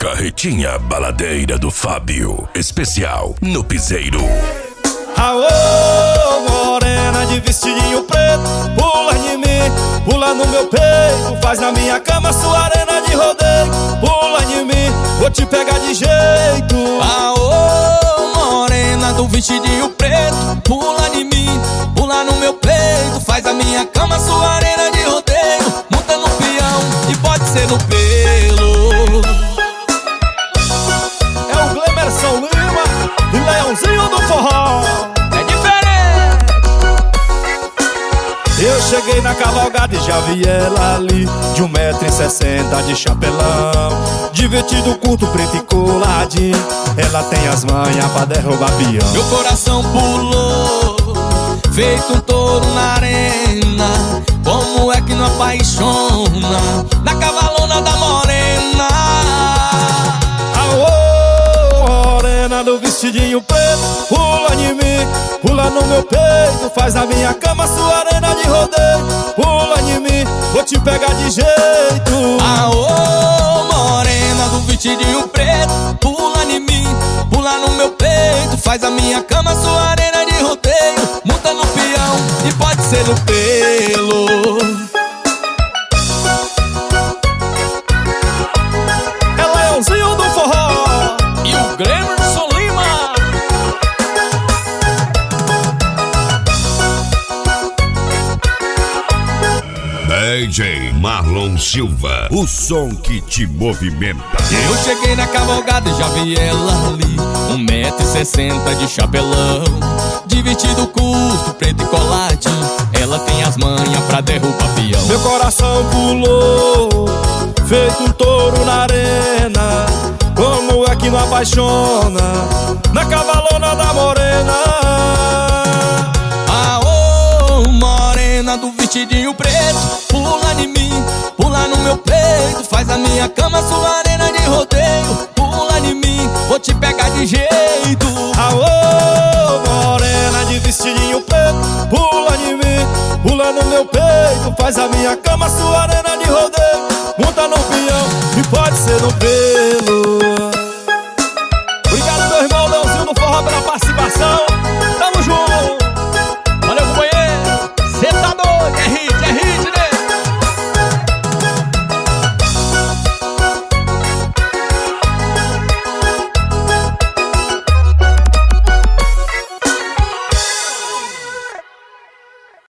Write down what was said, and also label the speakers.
Speaker 1: Carretinha baladeira do Fábio, especial no piseiro.
Speaker 2: Aô, morena de vestidinho preto, pula em mim, pula no meu peito, faz na minha cama sua arena de rodeio. Pula em mim, vou te pegar de jeito.
Speaker 3: Aô, morena do vestidinho preto, pula em mim, pula no meu peito, faz a minha cama sua arena de rodeio. Monta no peão e pode ser no pelo.
Speaker 2: É o Glemerson Lima e Leãozinho do Forró.
Speaker 3: É diferente.
Speaker 2: Eu cheguei na cavalgada e já vi ela ali, de 1,60 m de chapelão, de vestido curto, preto e coladinho. Ela tem as manhas pra derrubar peão.
Speaker 3: Meu coração pulou, feito um touro na arena. Como é que não apaixona na cavalona da morena?
Speaker 2: Aô, morena do vestidinho preto, pula em mim, pula no meu peito, faz na minha cama sua arena de rodeio. Pula em mim, vou te pegar de jeito.
Speaker 3: Aô, morena do vestidinho preto, pula em mim, pula no meu peito, faz a minha cama sua arena de rodeio. Monta no peão e pode ser no pelo.
Speaker 2: É Leãozinho do Forró
Speaker 3: E o Glemerson Lima.
Speaker 1: DJ Marlon Silva, o som que te movimenta.
Speaker 3: Eu cheguei na cavalgada e já vi ela ali, 1,60 m de chapelão, de vestido curto, preto e coladinho. Ela tem as manhas pra derrubar peão.
Speaker 2: meu coração pulou, feito um touro na arena. Como é que não apaixona na cavalona da morena?
Speaker 3: Aô, morena do vestidinho preto, pula em mim, pula no meu peito, faz a minha cama sua arena de rodeio. Pula em mim, vou te pegar de jeito.
Speaker 2: Aô, morena de vestidinho preto, pula em mim, pula no meu peito, faz a minha cama sua arena de rodeio. Monta no peão e pode ser no pelo. Obrigado, meu irmão Leãozinho do Forró, pela participação.